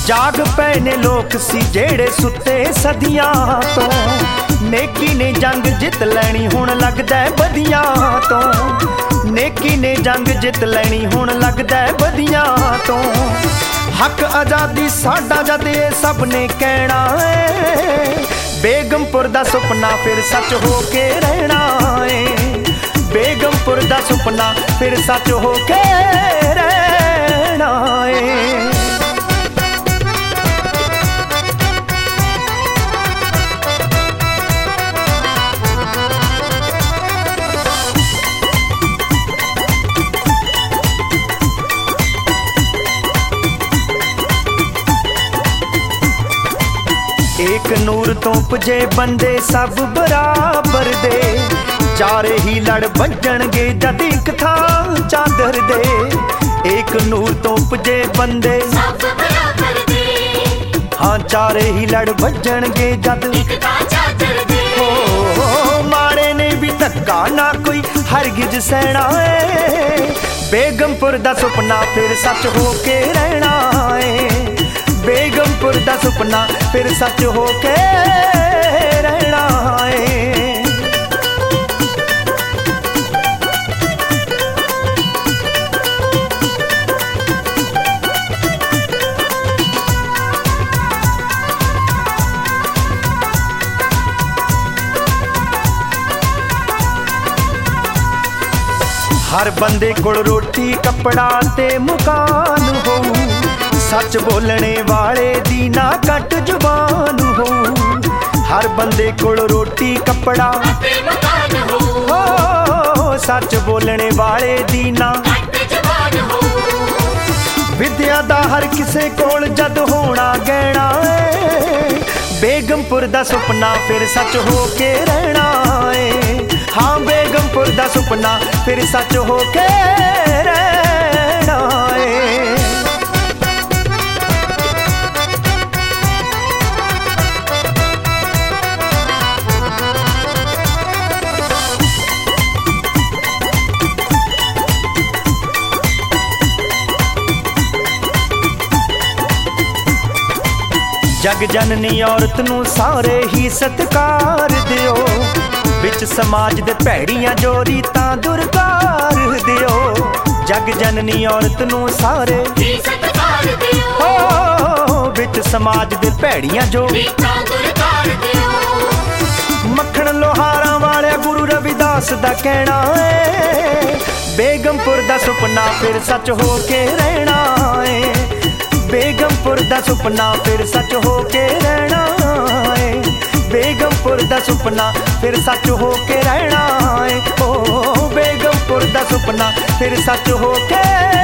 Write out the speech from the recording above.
जाग पए ने लोक सी जेड़े सुते सदियां तो, नेकी ने जंग जित लैनी हुण लगदा बदियां तो, नेकी ने जंग जित लैनी हुण लगदा बदियां तो। हक आजादी साडा जद ये सब ने कहना है, बेगमपुर दा सुपना फिर सच हो के रहना है, बेगमपुर दा सुपना फिर सच हो के रहना है। एक नूर तो पुजे बंदे सब बराबर दे, चारे ही लड़ बजणगे जद इक थां चादर दे। एक नूर तो पुजे बंदे सब बराबर दे, हाँ चारे ही लड़ बजणगे जद इक थां चादर दे। ओ माड़े ने भी धक्का ना कोई हरगिज सहना है, बेगमपुर दा सुपना फिर सच हो के रहना है, बेगमपुर दा सुपना फिर सच हो के रहना है। हर बंदे कोल रोटी कपड़ा ते मुकान हो, सच बोलने वाले दी ना कट जुबान हो। हर बंदे कोल रोटी कपड़ा ते मुकान हो, सच बोलने वाले दी ना कट जुबान हो। विद्या दा हर किसे कोल जद होना गहना है, बेगमपुर दा सुपना फिर सच हो के रहना है, हाँ बेगमपुर दा सुपना फिर सच हो के रहना है। जग जननी औरत नू सारे ही सत्कार दियो, विच समाज दे भैड़ियां जो रीतां दुरकार दियो। जग जननी औरत नू सारे ही सत्कार दियो, हो विच समाज दे भैड़ियां जो रीतां दुरकार दियो। मक्खण लोहारां वाले गुरु रविदास दा कहना है, बेगमपुर दा सुपना फिर सच हो के रहना है, बेगमपुर दा सुपना फिर सच हो के रहना है, बेगमपुर दा सुपना फिर सच हो के रहना है, ओ बेगमपुर दा सुपना फिर सच हो के